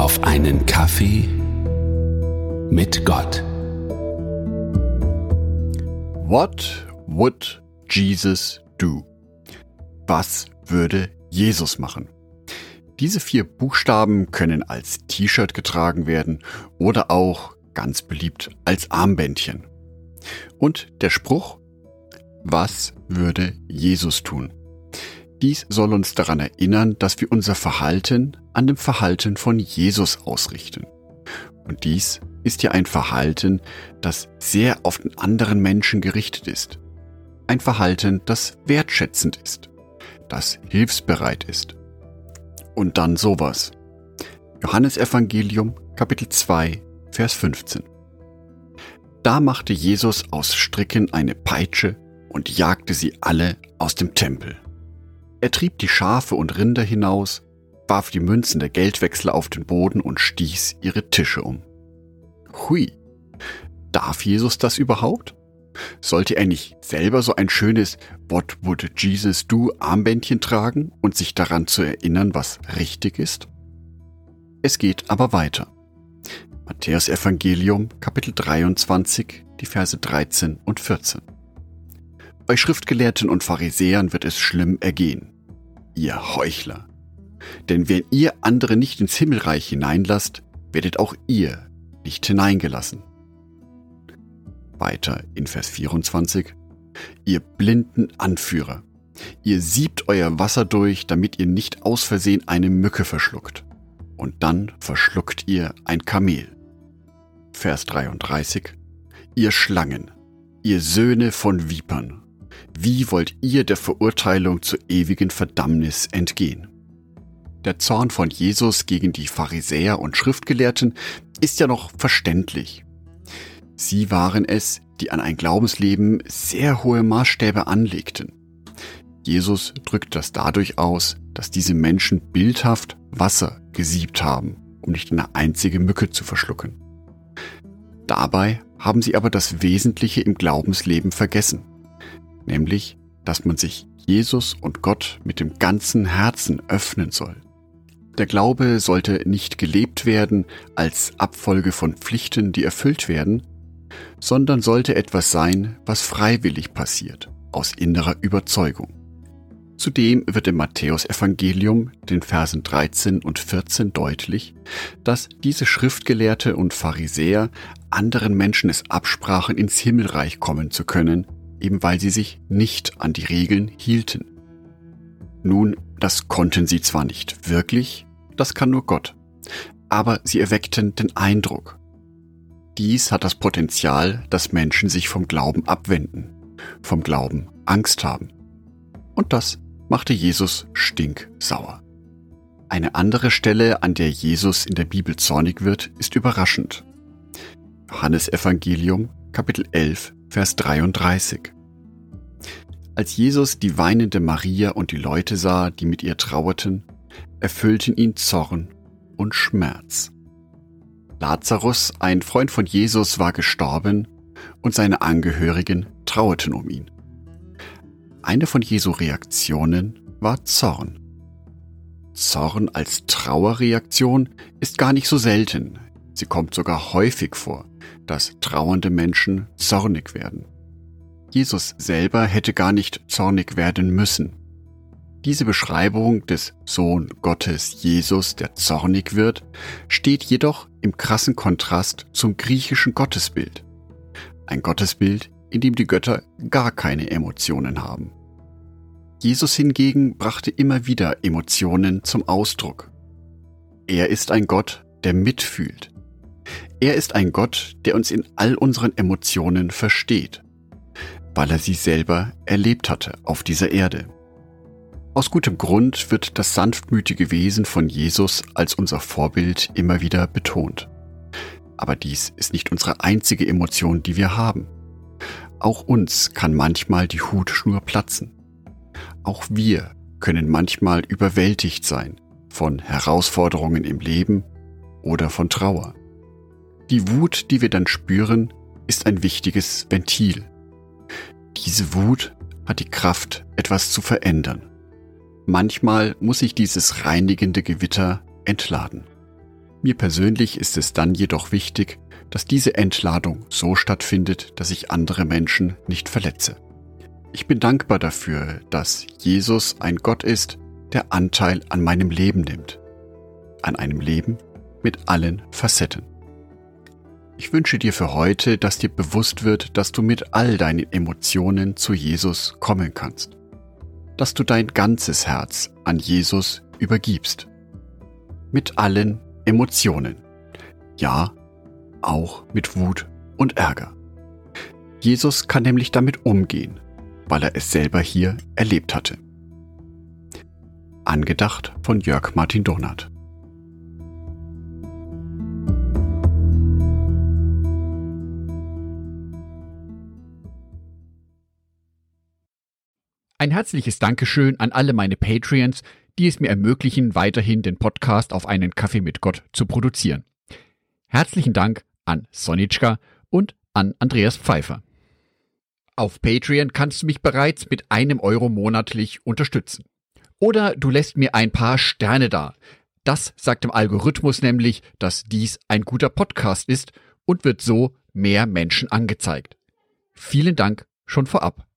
auf einen Kaffee mit Gott. What would Jesus do? Was würde Jesus machen? Diese 4 Buchstaben können als T-Shirt getragen werden oder auch, ganz beliebt, als Armbändchen. Und der Spruch: Was würde Jesus tun? Dies soll uns daran erinnern, dass wir unser Verhalten an dem Verhalten von Jesus ausrichten. Und dies ist ja ein Verhalten, das sehr auf den anderen Menschen gerichtet ist. Ein Verhalten, das wertschätzend ist, das hilfsbereit ist. Und dann sowas. Johannesevangelium, Kapitel 2, Vers 15. Da machte Jesus aus Stricken eine Peitsche und jagte sie alle aus dem Tempel. Er trieb die Schafe und Rinder hinaus, warf die Münzen der Geldwechsler auf den Boden und stieß ihre Tische um. Hui, darf Jesus das überhaupt? Sollte er nicht selber so ein schönes What would Jesus do Armbändchen tragen und sich daran zu erinnern, was richtig ist? Es geht aber weiter. Matthäusevangelium, Kapitel 23, die Verse 13 und 14. Euch Schriftgelehrten und Pharisäern wird es schlimm ergehen, ihr Heuchler. Denn wenn ihr andere nicht ins Himmelreich hineinlasst, werdet auch ihr nicht hineingelassen. Weiter in Vers 24. Ihr blinden Anführer, ihr siebt euer Wasser durch, damit ihr nicht aus Versehen eine Mücke verschluckt. Und dann verschluckt ihr ein Kamel. Vers 33. Ihr Schlangen, ihr Söhne von Vipern, wie wollt ihr der Verurteilung zur ewigen Verdammnis entgehen? Der Zorn von Jesus gegen die Pharisäer und Schriftgelehrten ist ja noch verständlich. Sie waren es, die an ein Glaubensleben sehr hohe Maßstäbe anlegten. Jesus drückt das dadurch aus, dass diese Menschen bildhaft Wasser gesiebt haben, um nicht eine einzige Mücke zu verschlucken. Dabei haben sie aber das Wesentliche im Glaubensleben vergessen, nämlich, dass man sich Jesus und Gott mit dem ganzen Herzen öffnen soll. Der Glaube sollte nicht gelebt werden als Abfolge von Pflichten, die erfüllt werden, sondern sollte etwas sein, was freiwillig passiert, aus innerer Überzeugung. Zudem wird im Matthäusevangelium, den Versen 13 und 14 deutlich, dass diese Schriftgelehrte und Pharisäer anderen Menschen es absprachen, ins Himmelreich kommen zu können, eben weil sie sich nicht an die Regeln hielten. Nun, das konnten sie zwar nicht wirklich, das kann nur Gott, aber sie erweckten den Eindruck. Dies hat das Potenzial, dass Menschen sich vom Glauben abwenden, vom Glauben Angst haben. Und das machte Jesus stinksauer. Eine andere Stelle, an der Jesus in der Bibel zornig wird, ist überraschend. Johannesevangelium, Kapitel 11, Vers 33. Als Jesus die weinende Maria und die Leute sah, die mit ihr trauerten, erfüllten ihn Zorn und Schmerz. Lazarus, ein Freund von Jesus, war gestorben und seine Angehörigen trauerten um ihn. Eine von Jesu Reaktionen war Zorn. Zorn als Trauerreaktion ist gar nicht so selten. Sie kommt sogar häufig vor, dass trauernde Menschen zornig werden. Jesus selber hätte gar nicht zornig werden müssen. Diese Beschreibung des Sohn Gottes Jesus, der zornig wird, steht jedoch im krassen Kontrast zum griechischen Gottesbild. Ein Gottesbild, in dem die Götter gar keine Emotionen haben. Jesus hingegen brachte immer wieder Emotionen zum Ausdruck. Er ist ein Gott, der mitfühlt. Er ist ein Gott, der uns in all unseren Emotionen versteht, weil er sie selber erlebt hatte auf dieser Erde. Aus gutem Grund wird das sanftmütige Wesen von Jesus als unser Vorbild immer wieder betont. Aber dies ist nicht unsere einzige Emotion, die wir haben. Auch uns kann manchmal die Hutschnur platzen. Auch wir können manchmal überwältigt sein von Herausforderungen im Leben oder von Trauer. Die Wut, die wir dann spüren, ist ein wichtiges Ventil. Diese Wut hat die Kraft, etwas zu verändern. Manchmal muss sich dieses reinigende Gewitter entladen. Mir persönlich ist es dann jedoch wichtig, dass diese Entladung so stattfindet, dass ich andere Menschen nicht verletze. Ich bin dankbar dafür, dass Jesus ein Gott ist, der Anteil an meinem Leben nimmt. An einem Leben mit allen Facetten. Ich wünsche dir für heute, dass dir bewusst wird, dass du mit all deinen Emotionen zu Jesus kommen kannst. Dass du dein ganzes Herz an Jesus übergibst. Mit allen Emotionen. Ja, auch mit Wut und Ärger. Jesus kann nämlich damit umgehen, weil er es selber hier erlebt hatte. Angedacht von Jörg Martin Donath. Ein herzliches Dankeschön an alle meine Patreons, die es mir ermöglichen, weiterhin den Podcast auf einen Kaffee mit Gott zu produzieren. Herzlichen Dank an Sonitschka und an Andreas Pfeiffer. Auf Patreon kannst du mich bereits mit €1 monatlich unterstützen. Oder du lässt mir ein paar Sterne da. Das sagt dem Algorithmus nämlich, dass dies ein guter Podcast ist und wird so mehr Menschen angezeigt. Vielen Dank schon vorab.